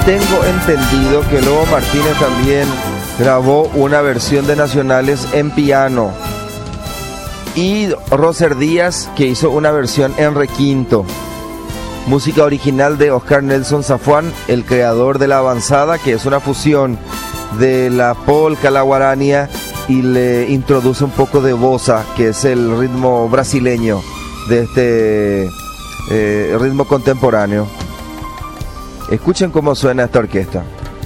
tengo entendido que Lobo Martínez también grabó una versión de Nacionales en piano. Y Roser Díaz, que hizo una versión en requinto. Música original de Oscar Nelson Zafuán, el creador de La Avanzada, que es una fusión de la polca, la guarania, y le introduce un poco de bossa, que es el ritmo brasileño de este ritmo contemporáneo. Escuchen cómo suena esta orquesta.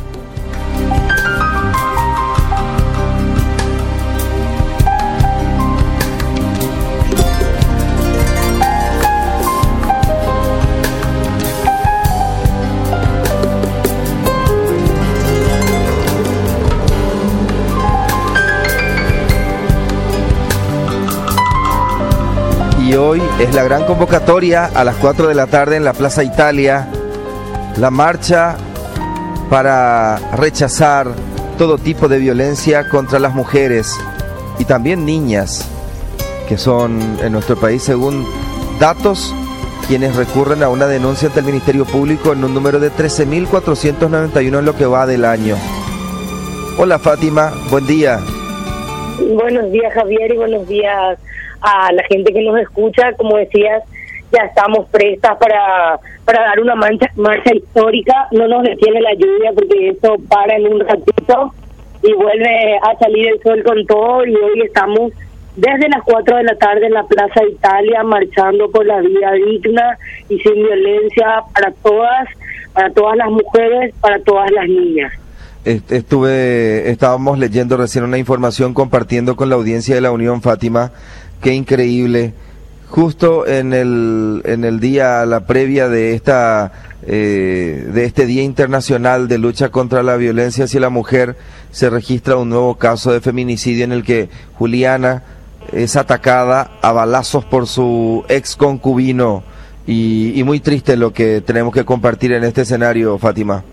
Y hoy es la gran convocatoria a las 4 de la tarde en la Plaza Italia, la marcha para rechazar todo tipo de violencia contra las mujeres y también niñas, que son en nuestro país, según datos, quienes recurren a una denuncia ante el Ministerio Público en un número de 13.491 en lo que va del año. Hola Fátima, buen día. Buenos días Javier y buenos días a la gente que nos escucha. Como decías, ya estamos prestas para dar una marcha histórica. No nos detiene la lluvia porque eso para en un ratito y vuelve a salir el sol con todo, y hoy estamos desde las 4 de la tarde en la Plaza Italia marchando por la vida digna y sin violencia para todas las mujeres, para todas las niñas. Estábamos leyendo recién una información, compartiendo con la audiencia de la Unión, Fátima. Qué increíble. Justo en el día, la previa de este Día Internacional de Lucha contra la Violencia hacia la Mujer, se registra un nuevo caso de feminicidio en el que Juliana es atacada a balazos por su ex concubino, y muy triste lo que tenemos que compartir en este escenario, Fátima.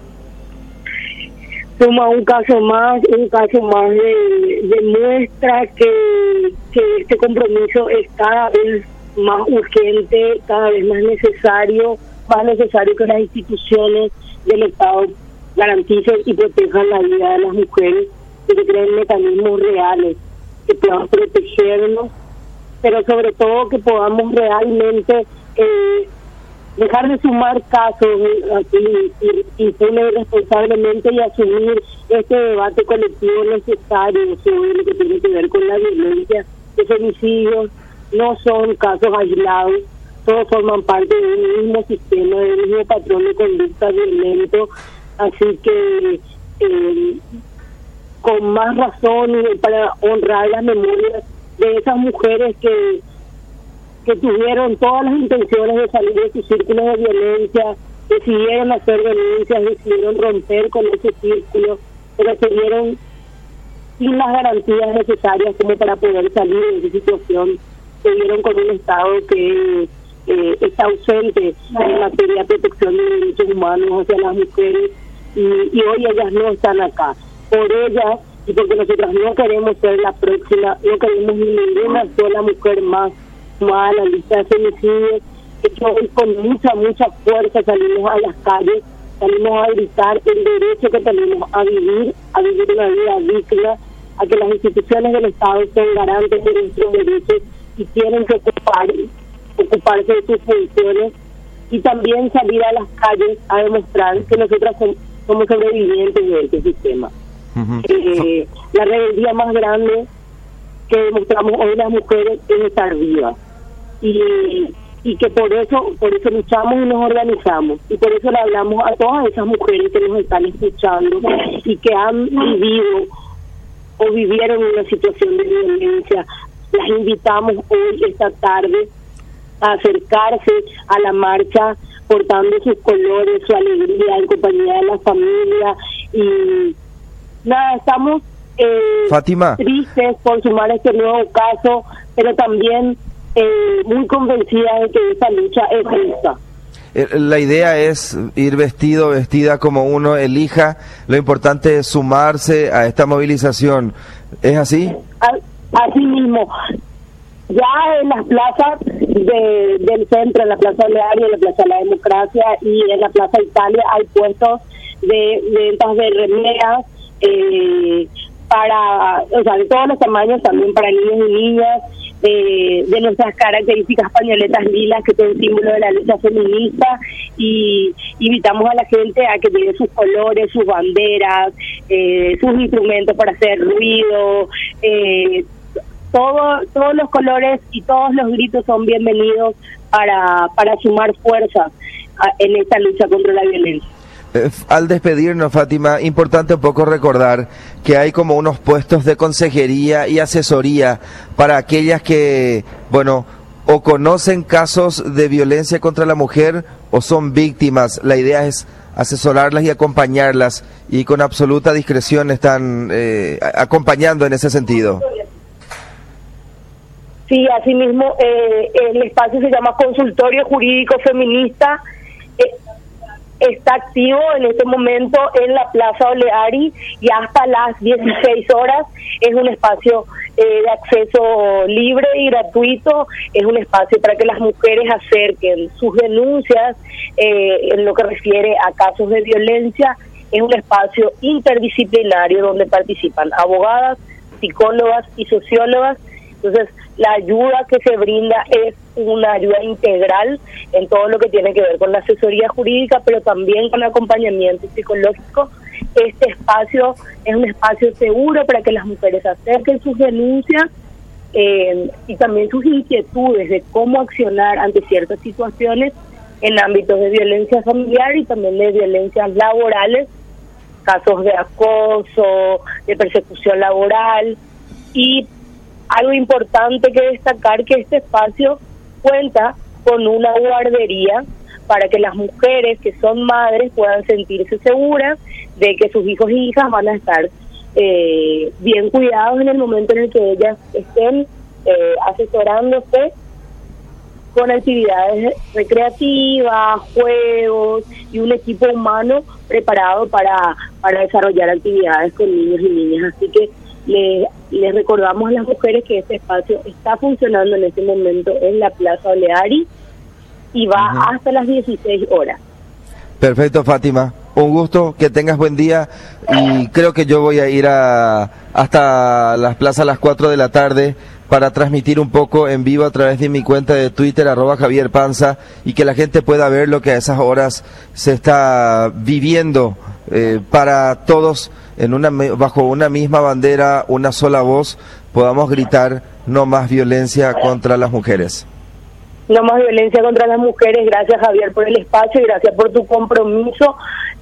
Suma un caso más demuestra que este compromiso es cada vez más urgente, cada vez más necesario que las instituciones del Estado garanticen y protejan la vida de las mujeres, que se creen mecanismos reales que puedan protegernos, pero sobre todo que podamos realmente dejar de sumar casos impune irresponsablemente y asumir este debate colectivo necesario sobre lo que tiene que ver con la violencia. Los femicidios no son casos aislados, todos forman parte de un mismo sistema, de un mismo patrón de conducta violento, así que con más razón para honrar las memorias de esas mujeres que tuvieron todas las intenciones de salir de sus círculos de violencia, decidieron hacer denuncias, decidieron romper con ese círculo, pero se vieron sin las garantías necesarias como para poder salir de esa situación. Se vieron con un Estado que está ausente en materia de protección de derechos humanos hacia las mujeres, y hoy ellas no están acá. Por ellas, y porque nosotros no queremos ser la próxima, no queremos ni ninguna sola mujer más a la lista de femicidios, que hoy con mucha fuerza salimos a las calles, salimos a gritar el derecho que tenemos a vivir una vida digna, a que las instituciones del Estado son garantes de nuestros derechos y tienen que ocuparse de sus funciones, y también salir a las calles a demostrar que nosotras somos sobrevivientes de este sistema. Uh-huh. La rebeldía más grande que demostramos hoy las mujeres es estar vivas, y que por eso luchamos y nos organizamos, y por eso le hablamos a todas esas mujeres que nos están escuchando y que han vivido o vivieron una situación de violencia. Las invitamos hoy, esta tarde, a acercarse a la marcha portando sus colores, su alegría, en compañía de la familia. Y nada, estamos Fátima, tristes por sumar este nuevo caso, pero también muy convencida de que esta lucha es justa. La idea es ir vestida como uno elija. Lo importante es sumarse a esta movilización. ¿Es así? Así mismo. Ya en las plazas del centro, en la Plaza Oleario, en la Plaza de la Democracia y en la Plaza Italia, hay puestos de ventas de remeras, o sea, de todos los tamaños, también para niños y niñas, de nuestras características pañoletas lilas, que son símbolo de la lucha feminista, y invitamos a la gente a que lleve sus colores, sus banderas, sus instrumentos para hacer ruido, todos los colores y todos los gritos son bienvenidos para sumar fuerzas en esta lucha contra la violencia. Al despedirnos, Fátima, importante un poco recordar que hay como unos puestos de consejería y asesoría para aquellas que, bueno, o conocen casos de violencia contra la mujer o son víctimas. La idea es asesorarlas y acompañarlas, y con absoluta discreción están acompañando en ese sentido. Sí, asimismo, el espacio se llama Consultorio Jurídico Feminista. Está activo en este momento en la Plaza Oleari y hasta las 16 horas. Es un espacio de acceso libre y gratuito. Es un espacio para que las mujeres acerquen sus denuncias en lo que refiere a casos de violencia. Es un espacio interdisciplinario donde participan abogadas, psicólogas y sociólogas. Entonces, la ayuda que se brinda es una ayuda integral en todo lo que tiene que ver con la asesoría jurídica, pero también con acompañamiento psicológico. Este espacio es un espacio seguro para que las mujeres acerquen sus denuncias y también sus inquietudes de cómo accionar ante ciertas situaciones en ámbitos de violencia familiar y también de violencias laborales, casos de acoso, de persecución laboral. Y algo importante que destacar, que este espacio cuenta con una guardería para que las mujeres que son madres puedan sentirse seguras de que sus hijos y hijas van a estar bien cuidados en el momento en el que ellas estén asesorándose con actividades recreativas, juegos y un equipo humano preparado para desarrollar actividades con niños y niñas. Así que les recordamos a las mujeres que este espacio está funcionando en este momento en la Plaza Oleari y va hasta las 16 horas. Perfecto, Fátima. Un gusto, que tengas buen día, y creo que yo voy a ir hasta las plazas a las 4 de la tarde para transmitir un poco en vivo a través de mi cuenta de Twitter, @JavierPanza, y que la gente pueda ver lo que a esas horas se está viviendo para todos bajo una misma bandera, una sola voz, podamos gritar no más violencia contra las mujeres. No más violencia contra las mujeres. Gracias, Javier, por el espacio y gracias por tu compromiso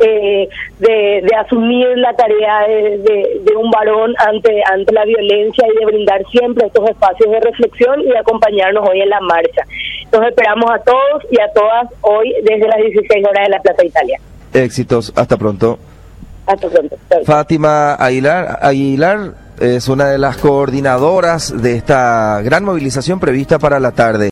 de asumir la tarea de un varón ante la violencia y de brindar siempre estos espacios de reflexión y de acompañarnos hoy en la marcha. Los esperamos a todos y a todas hoy desde las 16 horas de la Plaza Italia. Éxitos, hasta pronto. Hasta pronto. Fátima Aguilar es una de las coordinadoras de esta gran movilización prevista para la tarde.